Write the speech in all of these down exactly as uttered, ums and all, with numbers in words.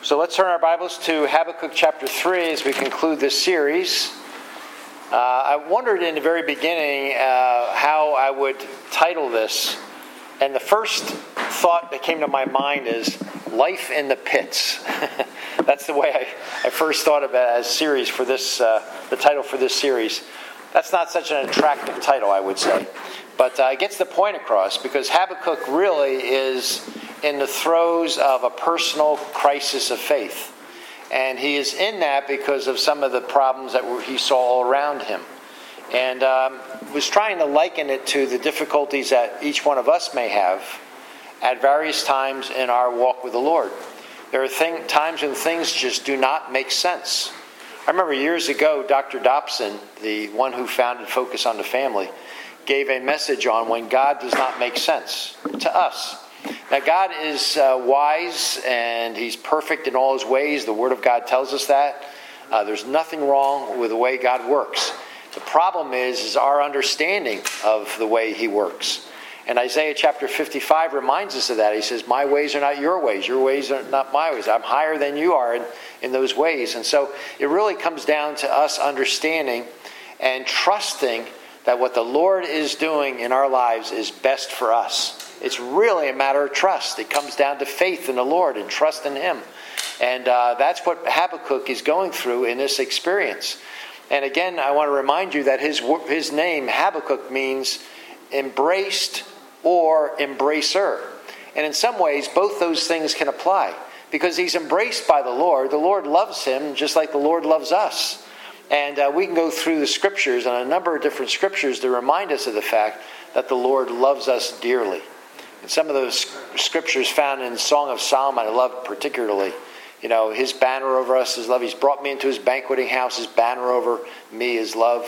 So let's turn our Bibles to Habakkuk chapter three as we conclude this series. Uh, I wondered in the very beginning uh, how I would title this. And the first thought that came to my mind is Life in the Pits. That's the way I, I first thought of it as series for this, uh, the title for this series. That's not such an attractive title, I would say. But uh, it gets the point across because Habakkuk really is in the throes of a personal crisis of faith. And he is in that because of some of the problems that he saw all around him. And um, was trying to liken it to the difficulties that each one of us may have at various times in our walk with the Lord. There are thing, times when things just do not make sense. I remember years ago, Doctor Dobson, the one who founded Focus on the Family, gave a message on when God does not make sense to us. Now, God is uh, wise and He's perfect in all His ways. The Word of God tells us that. Uh, there's nothing wrong with the way God works. The problem is, is our understanding of the way He works. And Isaiah chapter fifty-five reminds us of that. He says, my ways are not your ways. Your ways are not my ways. I'm higher than you are in, in those ways. And so it really comes down to us understanding and trusting that what the Lord is doing in our lives is best for us. It's really a matter of trust. It comes down to faith in the Lord and trust in Him. And uh, that's what Habakkuk is going through in this experience. And again, I want to remind you that his his name, Habakkuk, means embraced or embracer. And in some ways, both those things can apply. Because he's embraced by the Lord. The Lord loves him just like the Lord loves us. And uh, we can go through the scriptures and a number of different scriptures to remind us of the fact that the Lord loves us dearly. And some of those scriptures found in Song of Solomon I love particularly. You know, His banner over us is love. He's brought me into His banqueting house. His banner over me is love.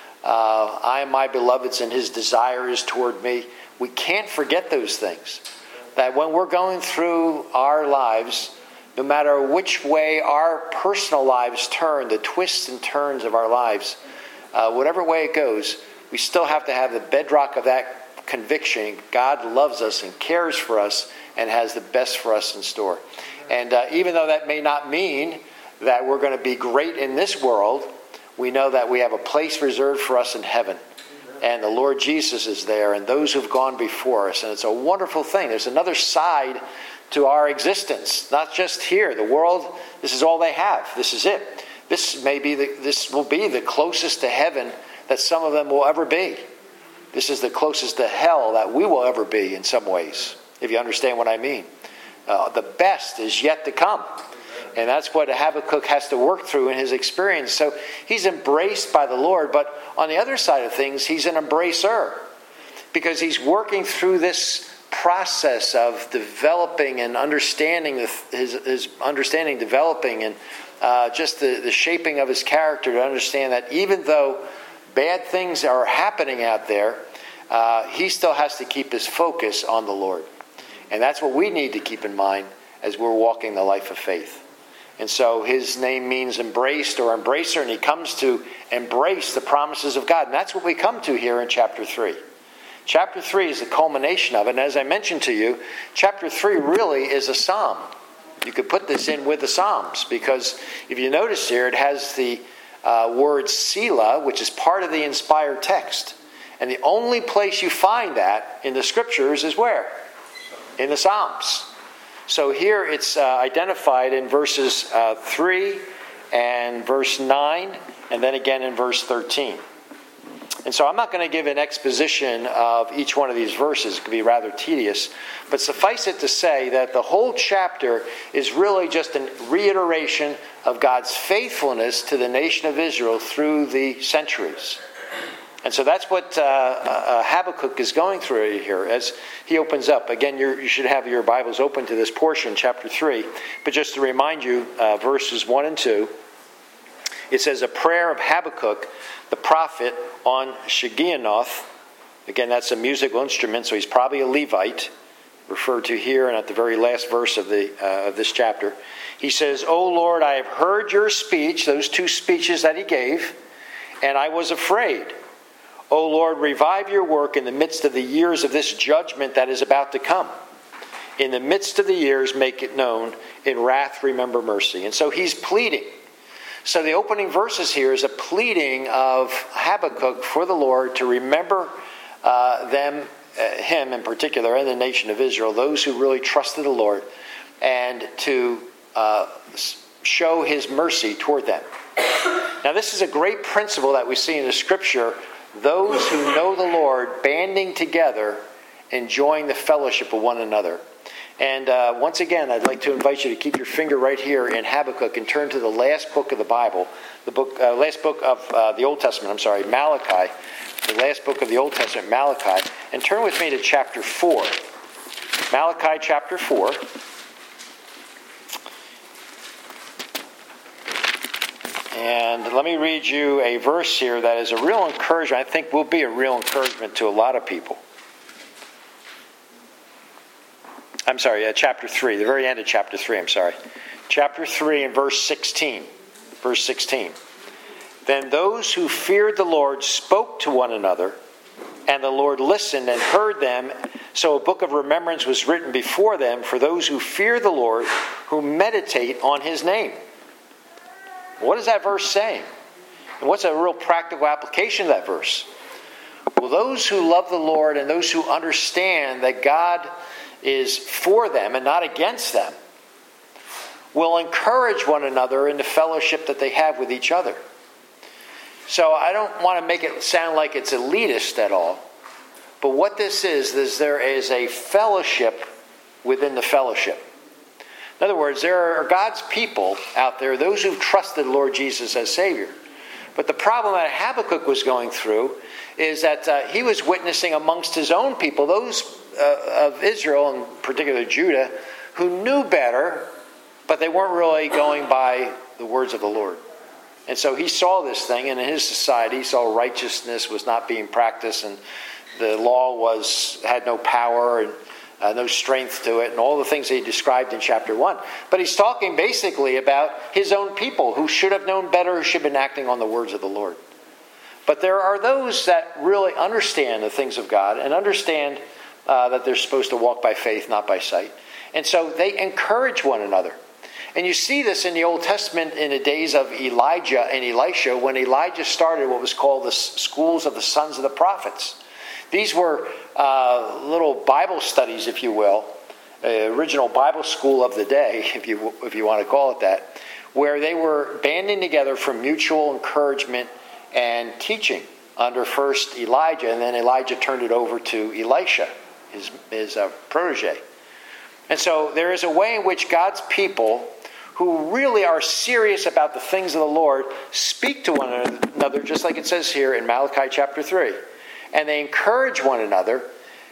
Uh, I am my beloved's and His desire is toward me. We can't forget those things. That when we're going through our lives, no matter which way our personal lives turn, the twists and turns of our lives, uh, whatever way it goes, we still have to have the bedrock of that conviction. God loves us and cares for us and has the best for us in store. And uh, even though that may not mean that we're going to be great in this world, we know that we have a place reserved for us in heaven. And the Lord Jesus is there and those who've gone before us. And it's a wonderful thing. There's another side to our existence, not just here. The world, this is all they have. This is it. This may be the, this will be the closest to heaven that some of them will ever be. This is the closest to hell that we will ever be in some ways, if you understand what I mean. Uh, the best is yet to come. And that's what Habakkuk has to work through in his experience. So he's embraced by the Lord, but on the other side of things, he's an embracer. Because he's working through this process of developing and understanding the, his, his understanding, developing, and uh, just the, the shaping of his character to understand that even though bad things are happening out there, uh, he still has to keep his focus on the Lord. And that's what we need to keep in mind as we're walking the life of faith. And so his name means embraced or embracer, and he comes to embrace the promises of God. And that's what we come to here in chapter three. Chapter three is the culmination of it. And as I mentioned to you, chapter three really is a psalm. You could put this in with the Psalms, because if you notice here, it has the uh, word Selah, which is part of the inspired text. And the only place you find that in the scriptures is where? In the Psalms. So here it's uh, identified in verses uh, three and verse nine, and then again in verse thirteen. And so I'm not going to give an exposition of each one of these verses. It could be rather tedious. But suffice it to say that the whole chapter is really just a reiteration of God's faithfulness to the nation of Israel through the centuries. And so that's what uh, uh, Habakkuk is going through here as he opens up. Again, you're, you should have your Bibles open to this portion, chapter three. But just to remind you, uh, verses one and two, it says, a prayer of Habakkuk, the prophet, on Shigionoth. Again, that's a musical instrument, so he's probably a Levite, referred to here and at the very last verse of, the, uh, of this chapter. He says, O Lord, I have heard your speech, those two speeches that he gave, and I was afraid. O Lord, revive your work in the midst of the years of this judgment that is about to come. In the midst of the years, make it known. In wrath, remember mercy. And so he's pleading. So the opening verses here is a pleading of Habakkuk for the Lord to remember uh, them, uh, him in particular, and the nation of Israel, those who really trusted the Lord, and to uh, show his mercy toward them. Now, this is a great principle that we see in the Scripture. Those who know the Lord banding together, enjoying the fellowship of one another. And uh, once again, I'd like to invite you to keep your finger right here in Habakkuk and turn to the last book of the Bible, the book, uh, last book of uh, the Old Testament, I'm sorry, Malachi, the last book of the Old Testament, Malachi, and turn with me to chapter four. Malachi chapter four. And let me read you a verse here that is a real encouragement. I think will be a real encouragement to a lot of people. I'm sorry, uh, chapter three, the very end of chapter three, I'm sorry. Chapter three and verse sixteen. Verse sixteen. Then those who feared the Lord spoke to one another, and the Lord listened and heard them. So a book of remembrance was written before them for those who fear the Lord, who meditate on his name. What is that verse saying? And what's a real practical application of that verse? Well, those who love the Lord and those who understand that God is for them and not against them will encourage one another in the fellowship that they have with each other. So I don't want to make it sound like it's elitist at all. But what this is, is there is a fellowship within the fellowship. In other words, there are God's people out there, those who've trusted Lord Jesus as Savior. But the problem that Habakkuk was going through is that uh, he was witnessing amongst his own people, those uh, of Israel, and particularly Judah, who knew better, but they weren't really going by the words of the Lord. And so he saw this thing, and in his society, he saw righteousness was not being practiced, and the law was had no power, and Uh, no strength to it, and all the things that he described in chapter one. But he's talking basically about his own people who should have known better, who should have been acting on the words of the Lord. But there are those that really understand the things of God and understand uh, that they're supposed to walk by faith, not by sight. And so they encourage one another. And you see this in the Old Testament in the days of Elijah and Elisha, when Elijah started what was called the schools of the sons of the prophets. These were uh, little Bible studies, if you will, uh, original Bible school of the day, if you if you want to call it that, where they were banding together for mutual encouragement and teaching under first Elijah, and then Elijah turned it over to Elisha, his, his uh, protege. And so there is a way in which God's people, who really are serious about the things of the Lord, speak to one another, just like it says here in Malachi chapter three. And they encourage one another,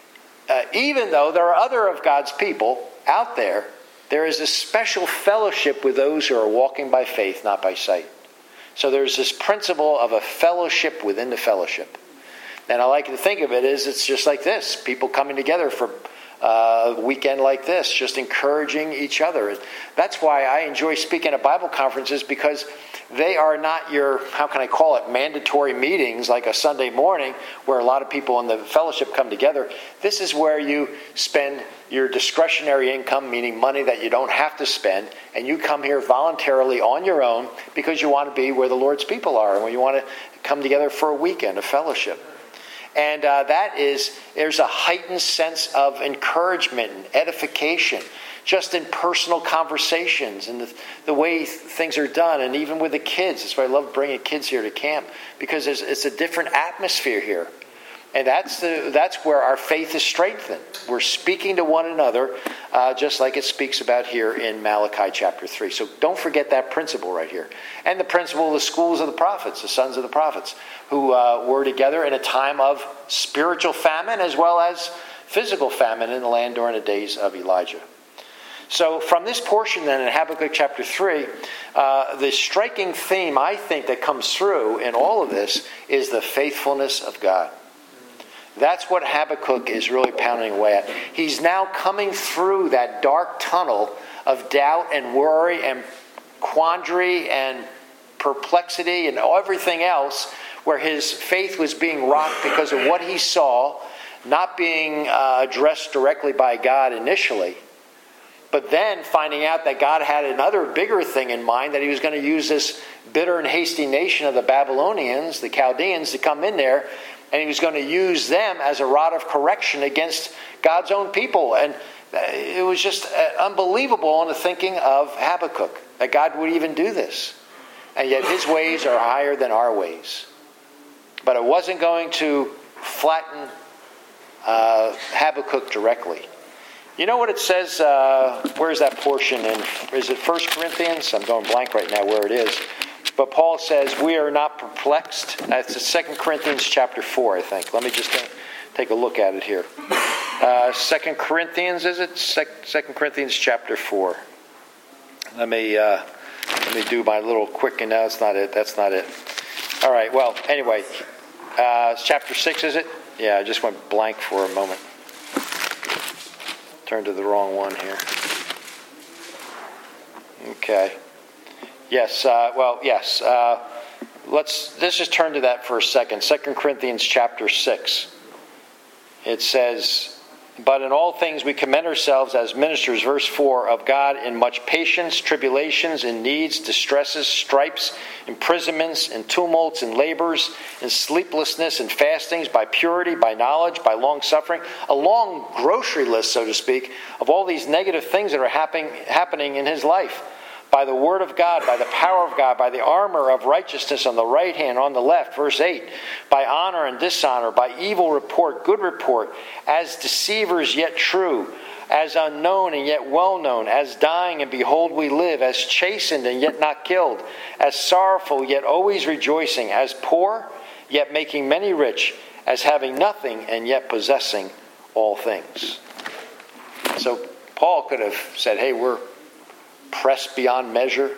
uh, even though there are other of God's people out there, there is a special fellowship with those who are walking by faith, not by sight. So there's this principle of a fellowship within the fellowship. And I like to think of it as it's just like this. People coming together for uh, a weekend like this, just encouraging each other. And that's why I enjoy speaking at Bible conferences, because they are not your, how can I call it, mandatory meetings like a Sunday morning where a lot of people in the fellowship come together. This is where you spend your discretionary income, meaning money that you don't have to spend, and you come here voluntarily on your own because you want to be where the Lord's people are, and when you want to come together for a weekend of fellowship. And uh, that is, there's a heightened sense of encouragement and edification, just in personal conversations and the, the way things are done, and even with the kids. That's why I love bringing kids here to camp, because it's, it's a different atmosphere here. And that's the that's where our faith is strengthened. We're speaking to one another, uh, just like it speaks about here in Malachi chapter three. So don't forget that principle right here. And the principle of the schools of the prophets, the sons of the prophets, who uh, were together in a time of spiritual famine as well as physical famine in the land during the days of Elijah. So from this portion then in Habakkuk chapter three, uh, the striking theme I think that comes through in all of this is the faithfulness of God. That's what Habakkuk is really pounding away at. He's now coming through that dark tunnel of doubt and worry and quandary and perplexity and everything else, where his faith was being rocked because of what he saw, not being uh, addressed directly by God initially. but then finding out that God had another bigger thing in mind, that he was going to use this bitter and hasty nation of the Babylonians, the Chaldeans, to come in there, and he was going to use them as a rod of correction against God's own people. And it was just unbelievable in the thinking of Habakkuk, that God would even do this. And yet his ways are higher than our ways. But it wasn't going to flatten uh, Habakkuk directly. You know what it says? Uh, where's that portion in? Is it First Corinthians? I'm going blank right now where it is. But Paul says, we are not perplexed. That's Second Corinthians chapter four, I think. Let me just take a look at it here. Uh, Second Corinthians, is it? Second Corinthians chapter four. Let me uh, let me do my little quick. And no, that's not it. That's not it. All right. Well, anyway, uh, chapter six, is it? Yeah, I just went blank for a moment. Turned to the wrong one here. Okay. Yes. Uh, well, yes. Uh, let's let's just turn to that for a second. Second Corinthians chapter six. It says, but in all things we commend ourselves as ministers, verse four, of God in much patience, tribulations, in needs, distresses, stripes, imprisonments, and tumults, and labors, and sleeplessness, and fastings, by purity, by knowledge, by long suffering. A long grocery list, so to speak, of all these negative things that are happening, happening in his life. By the word of God, by the power of God, by the armor of righteousness on the right hand, on the left, verse eight, by honor and dishonor, by evil report, good report, as deceivers yet true, as unknown and yet well known, as dying and behold we live, as chastened and yet not killed, as sorrowful yet always rejoicing, as poor yet making many rich, as having nothing and yet possessing all things. So Paul could have said, hey, we're pressed beyond measure,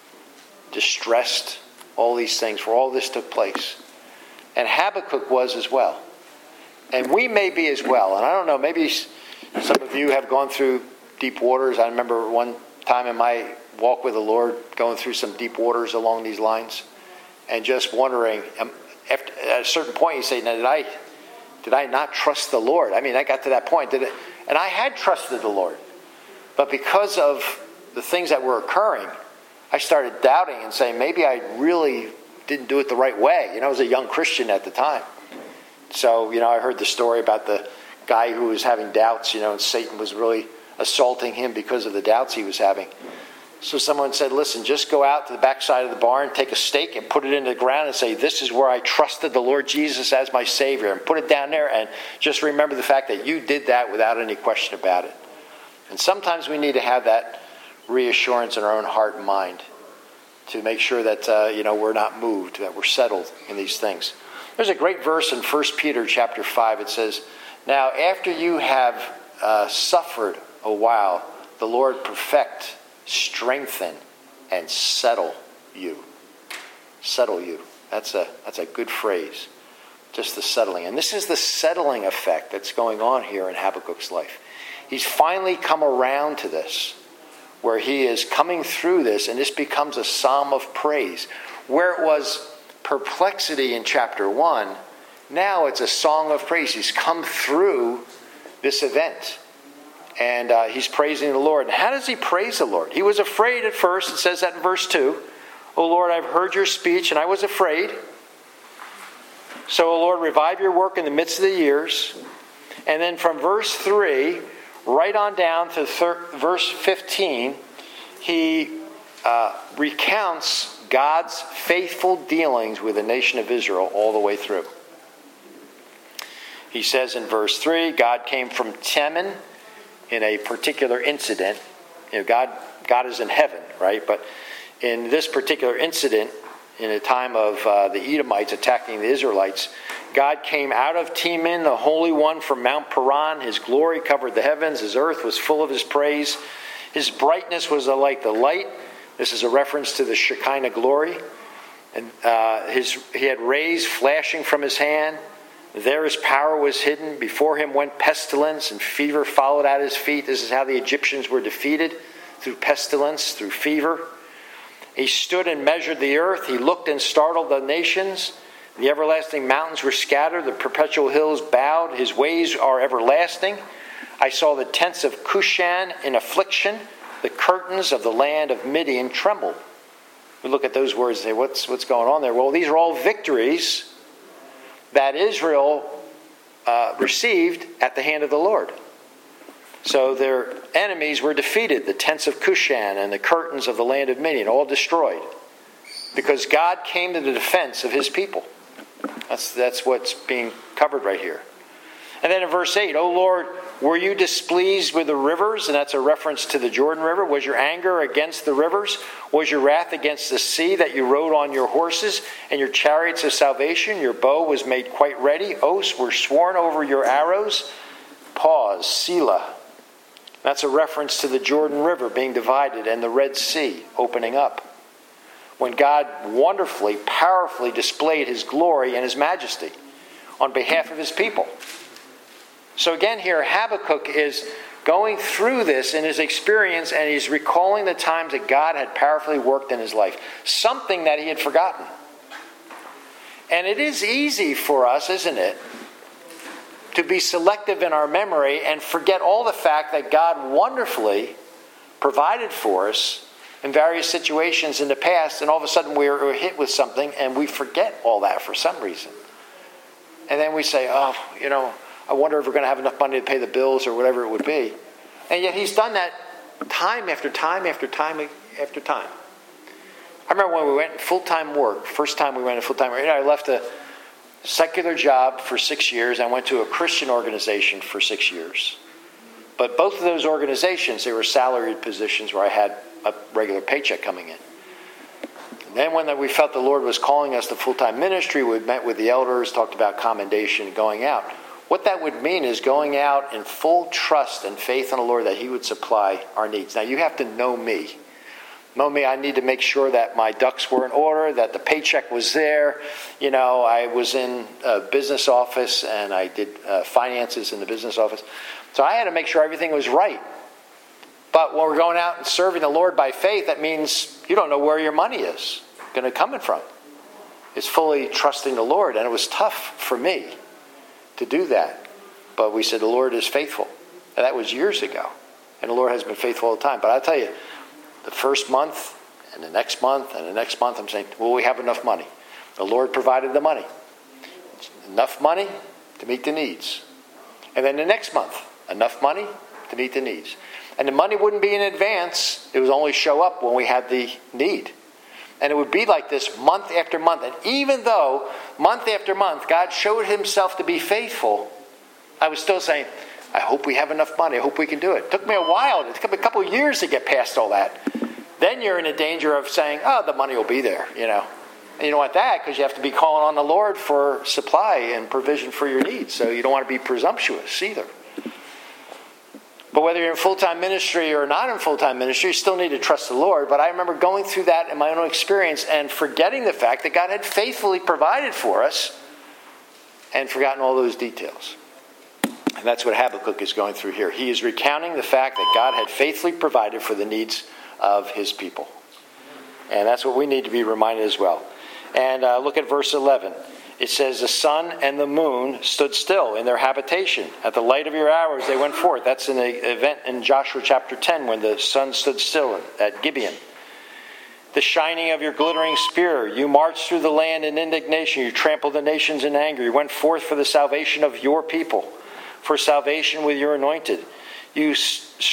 distressed, all these things, for all this took place. And Habakkuk was as well. And we may be as well. And I don't know, maybe some of you have gone through deep waters. I remember one time in my walk with the Lord going through some deep waters along these lines and just wondering, after, at a certain point you say, now did I, did I not trust the Lord? I mean, I got to that point. Did it? And I had trusted the Lord. But because of the things that were occurring, I started doubting and saying, maybe I really didn't do it the right way. You know, I was a young Christian at the time. So, you know, I heard the story about the guy who was having doubts, you know, and Satan was really assaulting him because of the doubts he was having. So someone said, listen, just go out to the backside of the barn, take a stake and put it into the ground and say, this is where I trusted the Lord Jesus as my Savior. And put it down there and just remember the fact that you did that without any question about it. And sometimes we need to have that reassurance in our own heart and mind to make sure that uh, you know we're not moved, that we're settled in these things. There's a great verse in First Peter chapter five. It says, now after you have uh, suffered a while, the Lord perfect, strengthen, and settle you. Settle you. That's a that's a good phrase. Just the settling. And this is the settling effect that's going on here in Habakkuk's life. He's finally come around to this, where he is coming through this, and this becomes a psalm of praise. Where it was perplexity in chapter one, now it's a song of praise. He's come through this event, and uh, he's praising the Lord. And how does he praise the Lord? He was afraid at first. It says that in verse two. O Lord, I've heard your speech, and I was afraid. So, O Lord, revive your work in the midst of the years. And then from verse three, right on down to thir- verse fifteen, he uh, recounts God's faithful dealings with the nation of Israel all the way through. He says in verse three, God came from Teman in a particular incident. You know, God, God is in heaven, right? But in this particular incident, in a time of uh, the Edomites attacking the Israelites, God came out of Teman, the Holy One, from Mount Paran. His glory covered the heavens. His earth was full of his praise. His brightness was like the light. This is a reference to the Shekinah glory. And uh, his he had rays flashing from his hand. There his power was hidden. Before him went pestilence, and fever followed at his feet. This is how the Egyptians were defeated, through pestilence, through fever. He stood and measured the earth. He looked and startled the nations. The everlasting mountains were scattered. The perpetual hills bowed. His ways are everlasting. I saw the tents of Cushan in affliction. The curtains of the land of Midian trembled. We look at those words and say, what's, what's going on there? Well, these are all victories that Israel uh, received at the hand of the Lord. So their enemies were defeated. The tents of Cushan and the curtains of the land of Midian, all destroyed. Because God came to the defense of his people. That's, that's what's being covered right here. And then in verse eight, O Lord, were you displeased with the rivers? And that's a reference to the Jordan River. Was your anger against the rivers? Was your wrath against the sea that you rode on your horses and your chariots of salvation? Your bow was made quite ready. Oaths were sworn over your arrows. Pause. Selah. That's a reference to the Jordan River being divided and the Red Sea opening up. When God wonderfully, powerfully displayed his glory and his majesty on behalf of his people. So again here, Habakkuk is going through this in his experience, and he's recalling the times that God had powerfully worked in his life. Something that he had forgotten. And it is easy for us, isn't it, to be selective in our memory and forget all the fact that God wonderfully provided for us in various situations in the past, and all of a sudden we're hit with something and we forget all that for some reason. And then we say, oh, you know, I wonder if we're going to have enough money to pay the bills or whatever it would be. And yet he's done that time after time after time after time. I remember when we went full-time work, first time we went to full-time work, you know, I left a secular job for six years. I went to a Christian organization for six years. But both of those organizations, they were salaried positions where I had a regular paycheck coming in. And then when we felt the Lord was calling us to full-time ministry, we met with the elders, talked about commendation, going out. What that would mean is going out in full trust and faith in the Lord that he would supply our needs. Now, you have to know me. Know me, I need to make sure that my ducks were in order, that the paycheck was there. You know, I was in a business office and I did uh, finances in the business office. So I had to make sure everything was right. But when we're going out and serving the Lord by faith, that means you don't know where your money is going to come in from. It's fully trusting the Lord. And it was tough for me to do that. But we said the Lord is faithful. And that was years ago. And the Lord has been faithful all the time. But I'll tell you, the first month and the next month and the next month, I'm saying, will we have enough money? The Lord provided the money. Enough money to meet the needs. And then the next month, enough money to meet the needs. And the money wouldn't be in advance. It would only show up when we had the need. And it would be like this month after month. And even though month after month God showed himself to be faithful, I was still saying, I hope we have enough money. I hope we can do it. It took me a while. It took me a couple of years to get past all that. Then you're in a danger of saying, oh, the money will be there, you know. And you don't want that because you have to be calling on the Lord for supply and provision for your needs. So you don't want to be presumptuous either. But whether you're in full-time ministry or not in full-time ministry, you still need to trust the Lord. But I remember going through that in my own experience and forgetting the fact that God had faithfully provided for us and forgotten all those details. And that's what Habakkuk is going through here. He is recounting the fact that God had faithfully provided for the needs of his people. And that's what we need to be reminded as well. And uh, look at verse eleven. It says, the sun and the moon stood still in their habitation. At the light of your hours they went forth. That's an event in Joshua chapter ten when the sun stood still at Gibeon. The shining of your glittering spear. You marched through the land in indignation. You trampled the nations in anger. You went forth for the salvation of your people, for salvation with your anointed. You